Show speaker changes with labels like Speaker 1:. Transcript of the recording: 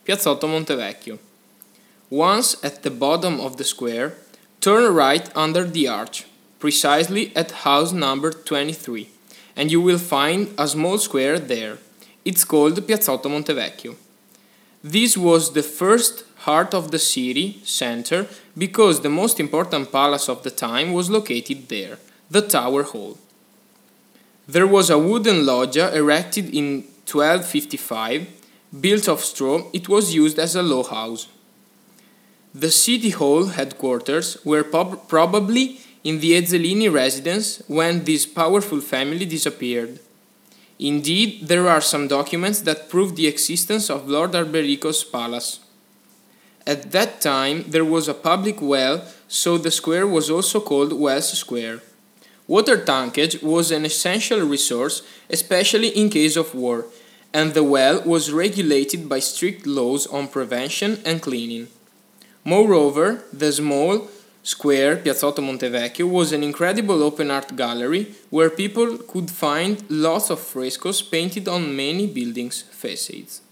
Speaker 1: Piazzotto Montevecchio. Once at the bottom of the square, turn right under the arch, precisely at house number 23, and you will find a small square there. It's called Piazzotto Montevecchio. This was the first heart of the city center because the most important palace of the time was located there, the Tower Hall. There was a wooden loggia erected in 1255, built of straw. It was used as a law house. The city hall headquarters were probably in the Ezzelini residence when this powerful family disappeared. Indeed, there are some documents that prove the existence of Lord Alberico's palace. At that time, there was a public well, so the square was also called Wells Square. Water tankage was an essential resource, especially in case of war, and the well was regulated by strict laws on prevention and cleaning. Moreover, the small square Piazzotto Montevecchio was an incredible open art gallery where people could find lots of frescoes painted on many buildings' facades.